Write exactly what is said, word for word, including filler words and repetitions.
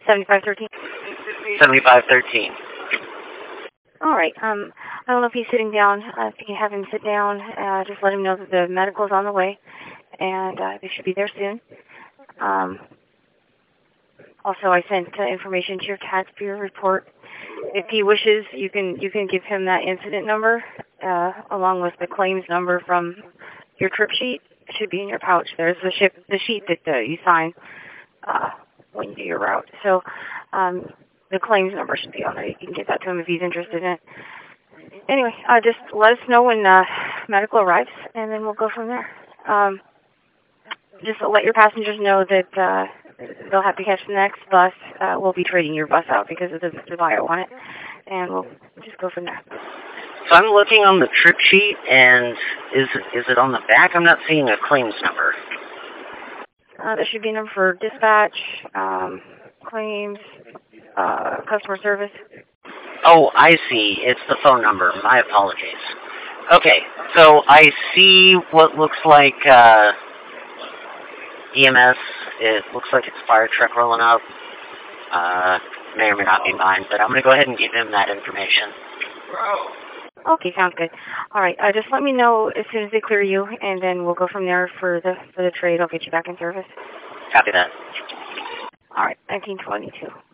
seventy-five thirteen. seventy-five thirteen. All right. Um, I don't know if he's sitting down. Uh, if you have him sit down, uh, just let him know that the medical's on the way, and uh, they should be there soon. Um, also, I sent uh, information to your tax bureau report. If he wishes, you can you can give him that incident number uh, along with the claims number from your trip sheet. It should be in your pouch. There's the ship the sheet that uh, you sign uh, when you do your route. So. Um, The claims number should be on there. You can get that to him if he's interested in it. Anyway, uh, just let us know when uh, medical arrives, and then we'll go from there. Um, just let your passengers know that uh, they'll have to catch the next bus. Uh, we'll be trading your bus out because it doesn't have bio on it, and we'll just go from there. So I'm looking on the trip sheet, and is is it on the back? I'm not seeing a claims number. Uh, there should be a number for dispatch, um, claims, uh, customer service. Oh, I see. It's the phone number. My apologies. Okay, so I see what looks like uh, E M S. It looks like it's a fire truck rolling up. Uh, may or may not be mine, but I'm going to go ahead and give him that information. Okay, sounds good. All right, uh, just let me know as soon as they clear you, and then we'll go from there for the for the trade. I'll get you back in service. Copy that. All right, nineteen twenty-two.